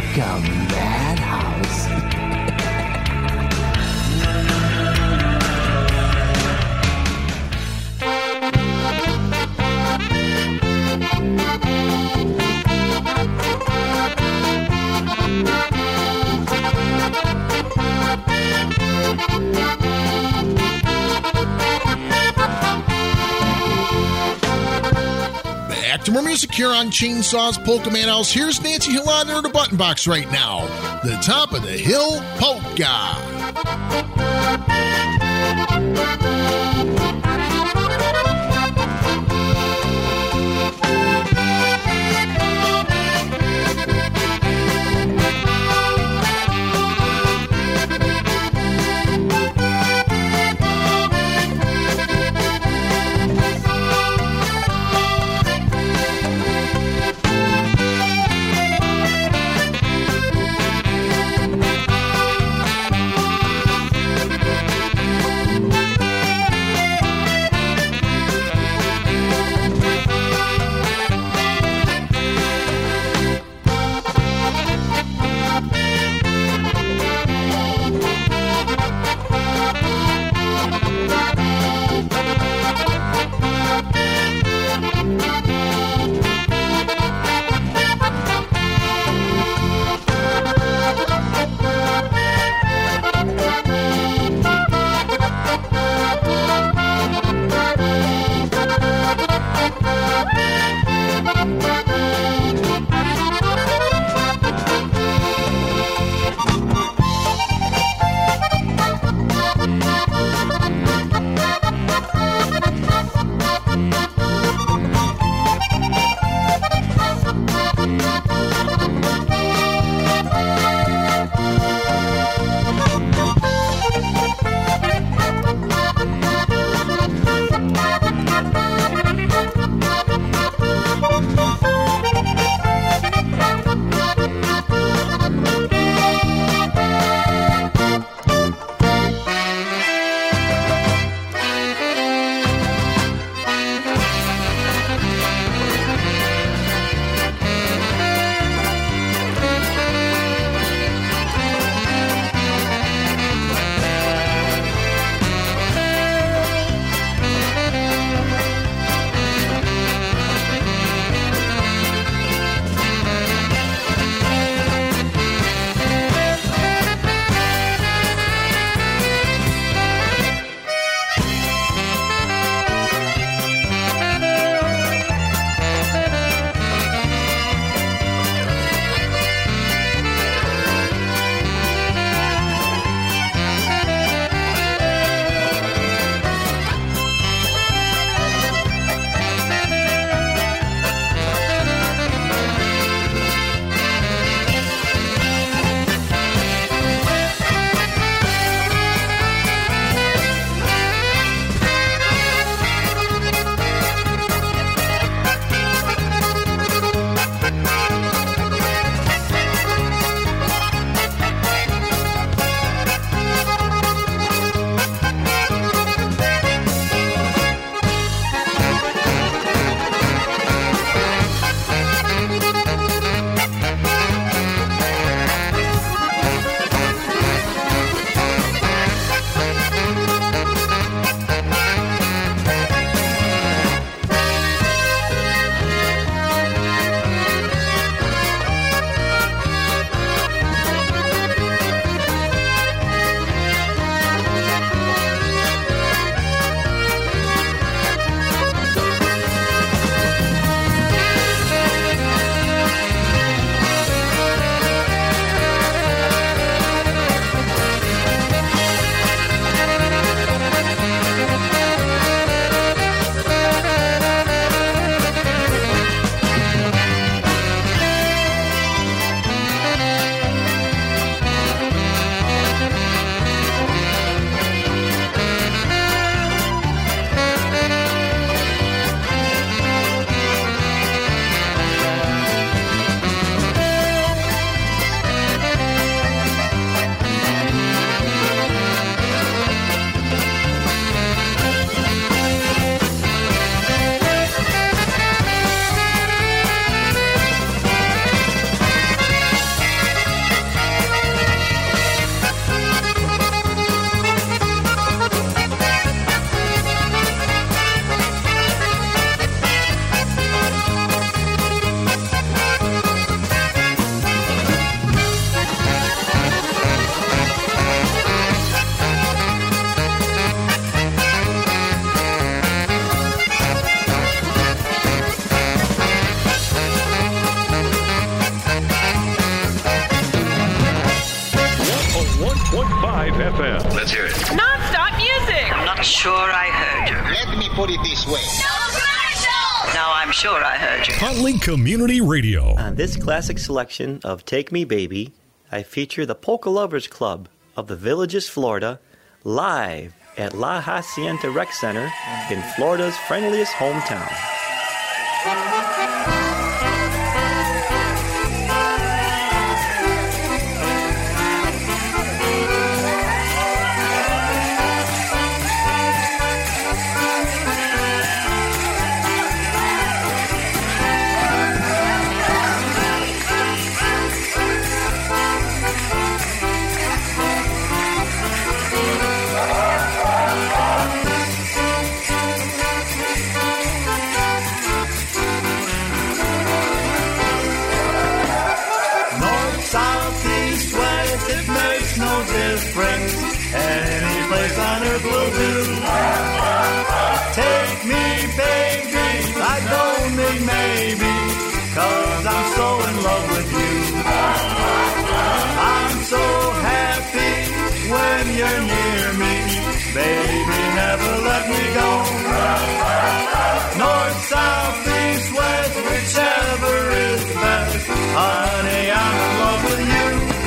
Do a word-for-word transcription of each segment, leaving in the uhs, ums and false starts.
Polka Madhouse. Back to more music here on Chainsaws Polka Madhouse. Here's Nancy Hill on her the button box right now. The Top of the Hill Polka. M. Let's hear it. Non-stop music. I'm not sure I heard you. Let me put it this way. No commercials. Now I'm sure I heard you. Huntley Community Radio. On this classic selection of Take Me Baby, I feature the Polka Lovers Club of the Villages, Florida, live at La Hacienda Rec Center in Florida's friendliest hometown. Any place on earth will do. Take me, baby, I don't mean maybe, 'cause I'm so in love with you. I'm so happy when you're near me, baby, never let me go. North, south, east, west, whichever is best, honey, I'm in love with you.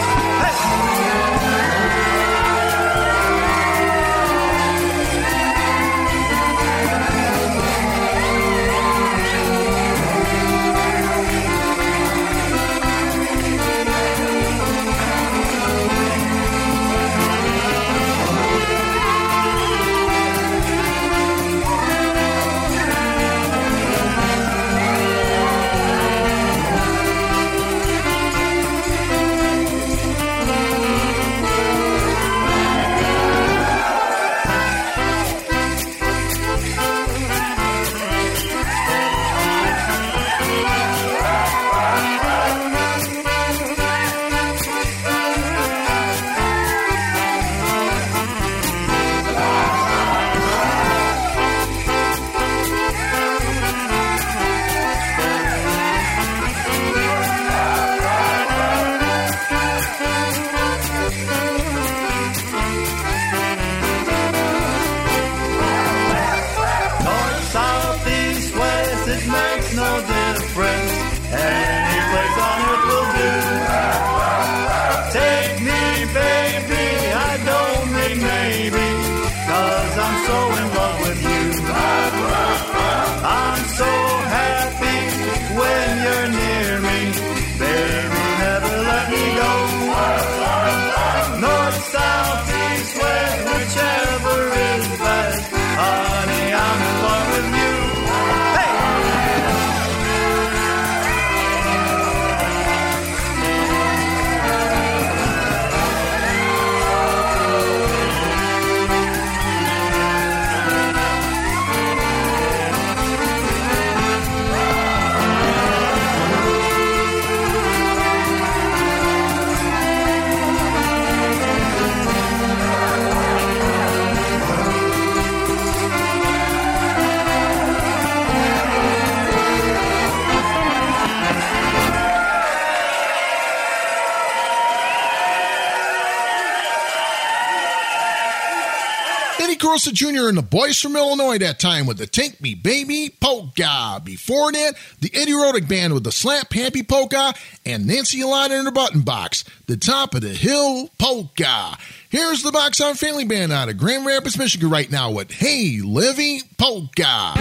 Carosa Junior and the Boys from Illinois that time with the Take Me Baby Polka. Before that, the Eddie Rodick Band with the Slap Happy Polka, and Nancy Yolanda and her Button Box, the Top of the Hill Polka. Here's the Box on Family Band out of Grand Rapids, Michigan right now with Hey Livy Polka.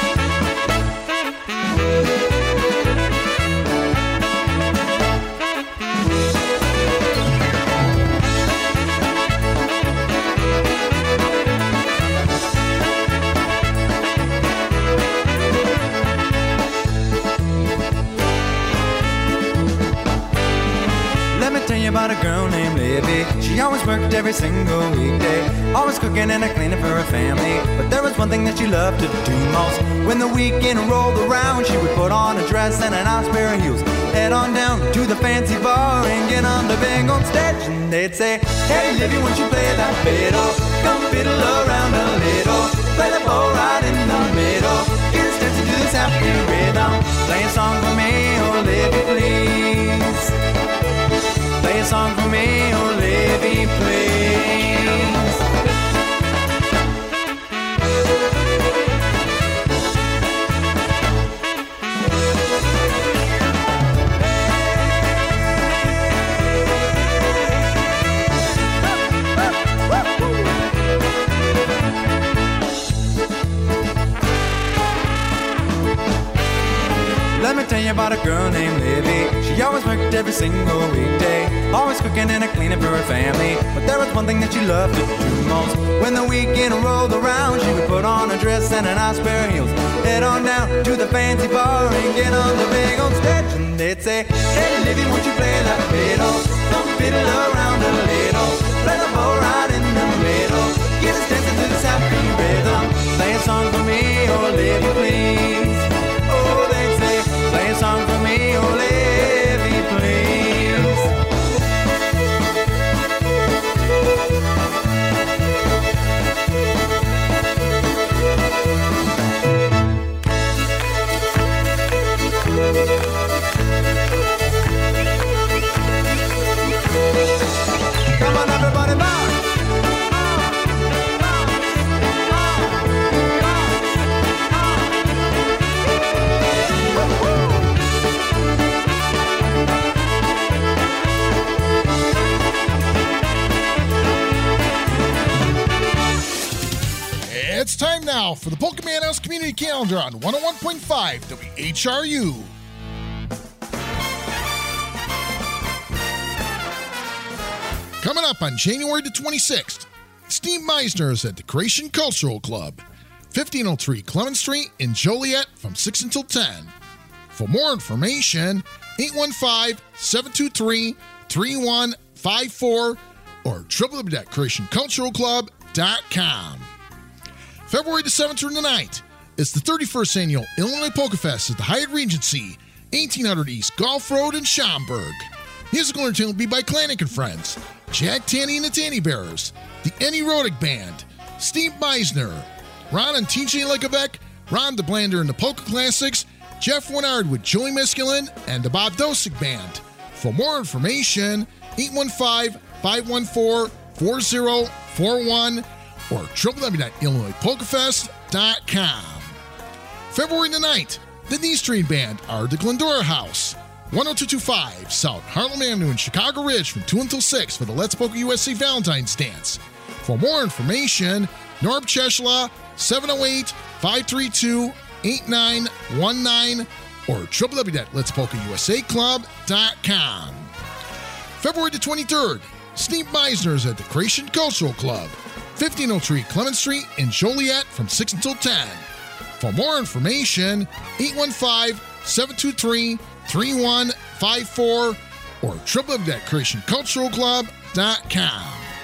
About a girl named Libby. She always worked every single weekday, always cooking and cleaning for her family. But there was one thing that she loved to do most. When the weekend rolled around, she would put on a dress and a nice pair of heels, head on down to the fancy bar and get on the big old stage. And they'd say, hey Libby, won't you play that fiddle? Come fiddle around a little, play the bow right in the middle. Get a step to do this happy rhythm. Play a song for me, oh Libby, please. Play a song for me, oh Libby, please. me about a girl named Libby. She always worked every single weekday, always cooking and cleaning for her family. But there was one thing that she loved to do most. When the weekend rolled around, she would put on a dress and a nice pair of heels, head on down to the fancy bar and get on the big old stage. And they'd say, hey Libby, won't you play that fiddle? Don't fiddle around a little, play the bow right in the middle, get us dancing to this happy rhythm. Play a song for me, oh Libby, please. Oh, they'd say, play a song for me, oh Libby, please. Come on, everybody, bounce. It's time now for the Polka Man House Community Calendar on one oh one point five W H R U. Coming up on January the twenty-sixth, Steve Meisner is at the Croatian Cultural Club, fifteen oh three Clement Street in Joliet from six until ten. For more information, eight one five, seven two three, three one five four or w w w dot croatian cultural club dot com. February the seventh through the ninth is the thirty-first Annual Illinois Polka Fest at the Hyatt Regency, eighteen hundred East Gulf Road in Schaumburg. Musical entertainment will be by Klanik and Friends, Jack Tanny and the Tanny Bearers, the Eddie Rodig Band, Steve Meisner, Ron and T J Likovic, Ron DeBlander and the Polka Classics, Jeff Winard with Joey Miskulin, and the Bob Dosick Band. For more information, eight one five, five one four, four oh four one or w w w dot illinois polka fest dot com. February the ninth, the D Street Band are at the Glendora House, one oh two two five South Harlem Avenue in Chicago Ridge from two until six for the Let's Polka U S A Valentine's Dance. For more information, Norb Cheshla, seven oh eight, five three two, eight nine one nine or w w w dot lets polka u s a club dot com. February the twenty-third, Steve Meisner is at the Croatian Cultural Club, fifteen oh three Clement Street in Joliet from six until ten. For more information, eight one five, seven two three, three one five four or w w w dot croatian cultural club dot com.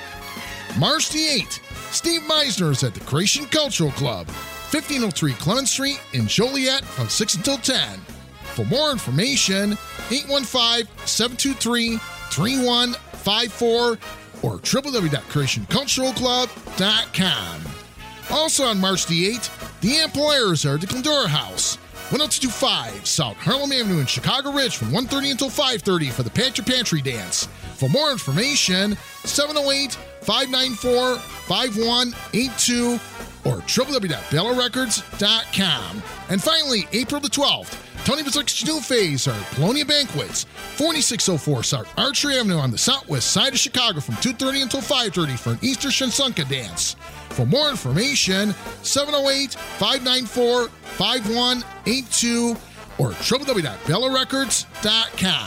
March the eighth, Steve Meisner is at the Croatian Cultural Club, fifteen oh three Clement Street in Joliet from six until ten. For more information, eight one five, seven two three, three one five four or w w w dot croatian cultural club dot com. Also on March the eighth, the Employers are at the Glendora House, one oh two two five South Harlem Avenue in Chicago Ridge from one thirty until five thirty for the Pantry Pantry Dance. For more information, seven oh eight, five nine four, five one eight two or w w w dot bella records dot com. And finally, April the twelfth, Tony Bazuk's New Phase are at Polonia Banquets, forty-six oh four South Archer Avenue on the southwest side of Chicago from two thirty until five thirty for an Easter Shansunka dance. For more information, seven oh eight, five nine four, five one eight two or w w w dot bella records dot com.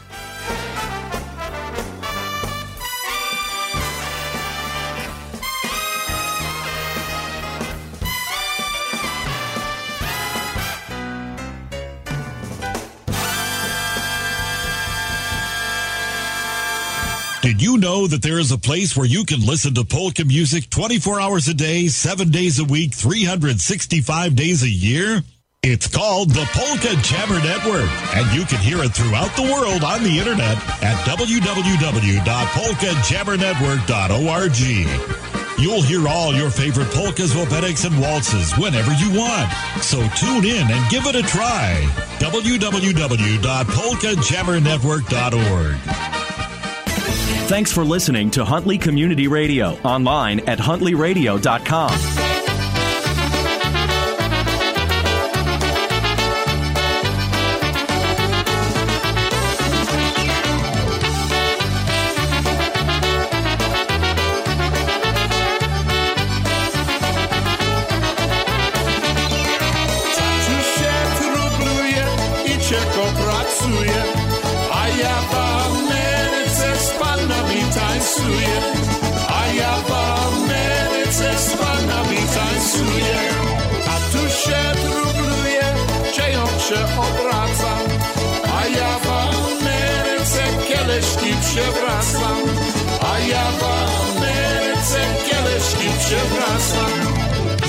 Did you know that there is a place where you can listen to polka music twenty-four hours a day, seven days a week, three hundred sixty-five days a year? It's called the Polka Jammer Network, and you can hear it throughout the world on the internet at w w w dot polka jammer network dot org. You'll hear all your favorite polkas, wopetiks, and waltzes whenever you want. So tune in and give it a try. w w w dot polka jammer network dot org. Thanks for listening to Huntley Community Radio, online at huntley radio dot com. Czy się próbuje i cię tańcuje, a ja w Ameryce z panami tańcuję. A tu się trubluje, dzieją się obraca, a ja w Ameryce kieleszki przewracam, a ja w Ameryce kieleszki przewracam.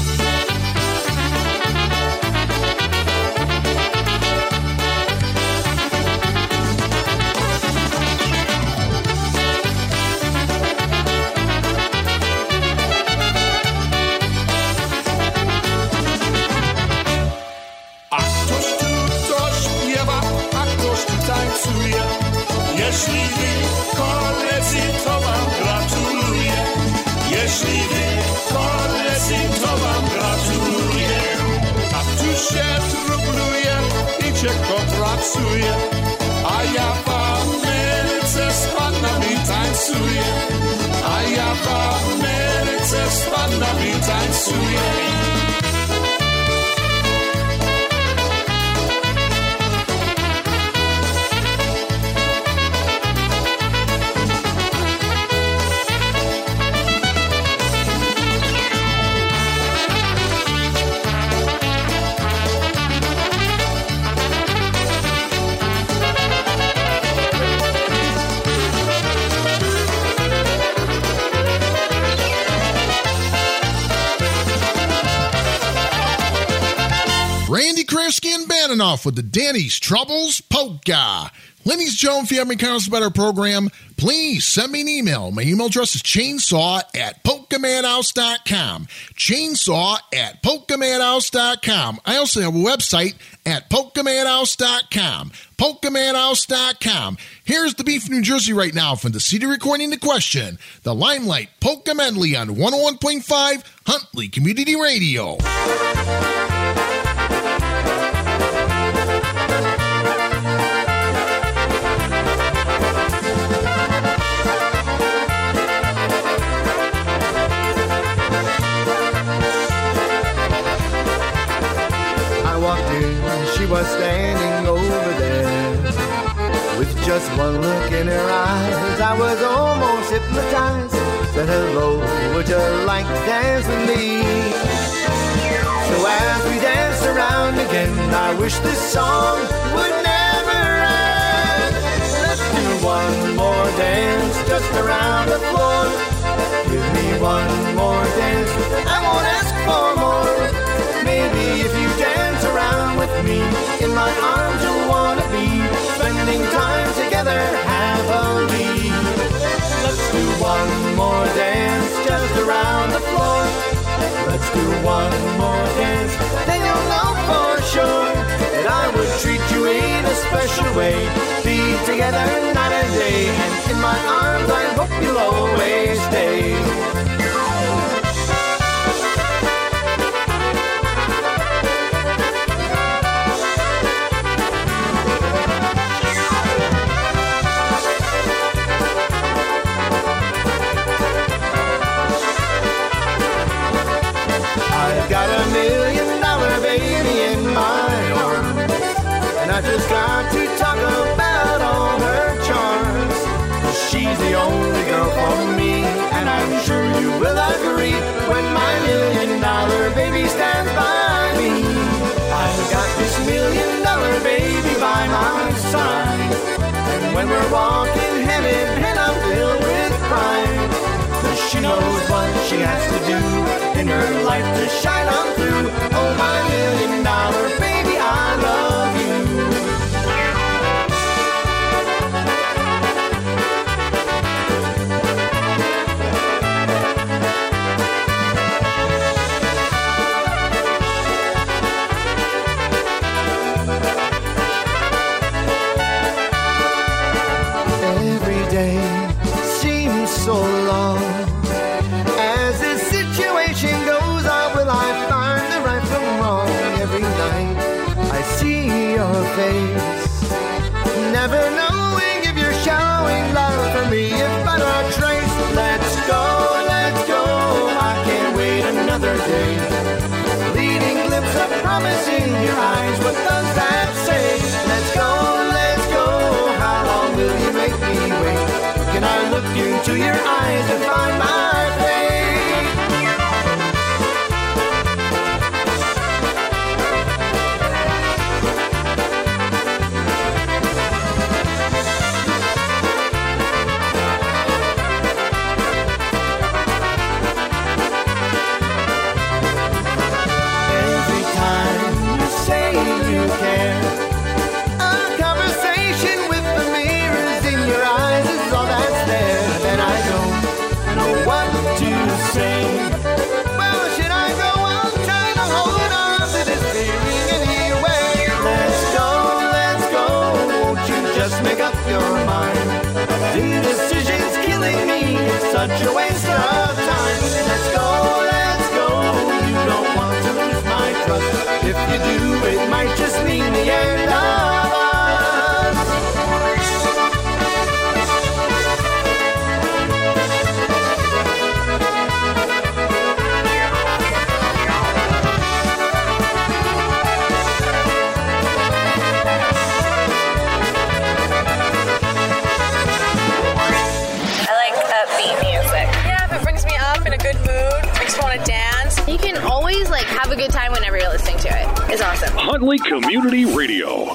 Jeśli wy, koledzy, to wam gratuluję. Jeśli wy, koledzy, to wam gratuluję. A tu się trubluje i cieko pracuje, a ja w Ameryce z panami tańcuję, a ja w Ameryce z panami tańcuję. Randy Kreski and Badenoff with the Danny's Troubles Polka. Ladies and gentlemen, if you have any comments about our program, please send me an email. My email address is chainsaw at polka madhouse dot com. Chainsaw at polka madhouse dot com. I also have a website at polka madhouse dot com. polka madhouse dot com. Here's the beef, New Jersey right now from the C D recording The Question, the Limelight Polka Medley on one oh one point five Huntley Community Radio. She was standing over there with just one look in her eyes. I was almost hypnotized. Said, hello, would you like to dance with me? So as we danced around again, I wish this song would never end. Let's do one more dance just around the floor. Give me one more dance, I won't ask for more. Maybe if you dance around with me, in my arms you'll wanna be, spending time together happily. Let's do one more dance just around the floor. Let's do one more dance, then you'll know for sure that I would treat you in a special way. Be together night and day, and in my arms I hope you'll always stay. Got a million dollar baby in my arms, and I just got to talk about all her charms. She's the only girl for me, and I'm sure you will agree when my million dollar baby stands by me. I've got this million dollar baby by my side, and when we're walking hand in hand I'm filled with pride. She knows what she has to do in her life to shine on through. Oh, my million dollar baby, I love you. Every day seems so long. Face, never knowing if you're showing love for me, if but a trace. Let's go, let's go, I can't wait another day. Leading glimpse of promise in your eyes, what does that say? Let's go, let's go, how long will you make me wait? Can I look you into your eyes and find my face. Every time you say you care, a conversation with the mirrors in your eyes is all that's there. And I don't know what to say. Well, should I go on trying to hold on to this feeling anyway? Let's go, let's go, won't you just make up your mind? Indecision's killing me, it's such a waste of time. Let's go, let's go, you don't want to lose my trust. If you do, it might just mean the end of us. I like upbeat music. Yeah, if it brings me up in a good mood, makes me want to dance. You can always like have a good time whenever you're listening to it. It's awesome. Huntley Community Radio.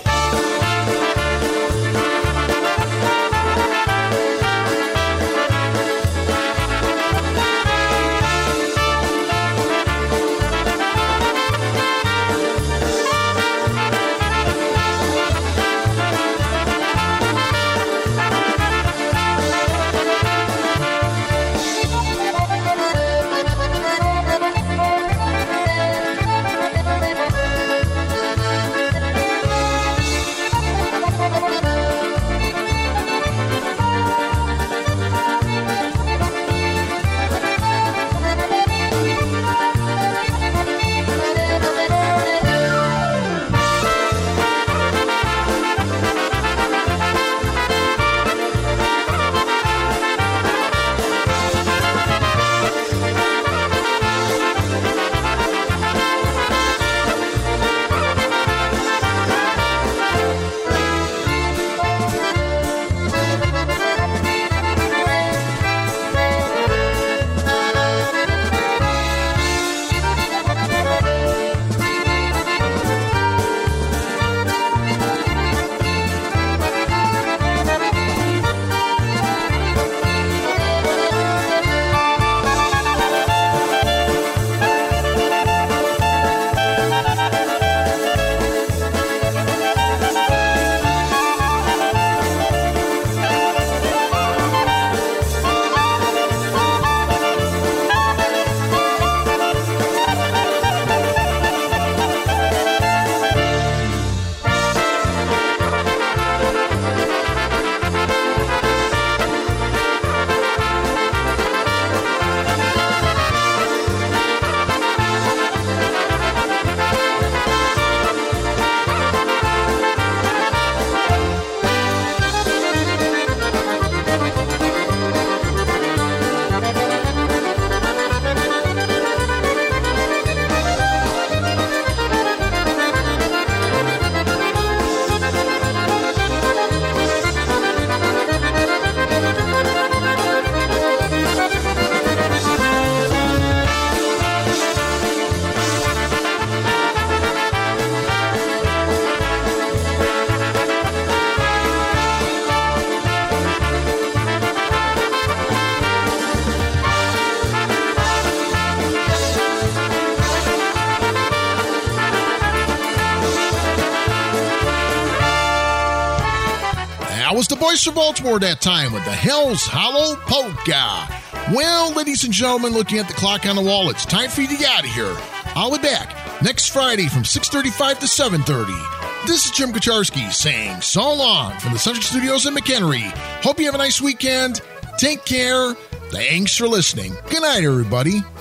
Was the Boys from Baltimore that time with the Hell's Hollow Polka. Well, ladies and gentlemen, looking at the clock on the wall, it's time for you to get out of here. I'll be back next Friday from six thirty-five to seven thirty. This is Jim Kacharski saying so long from the Central Studios in McHenry. Hope you have a nice weekend. Take care. Thanks for listening. Good night, everybody.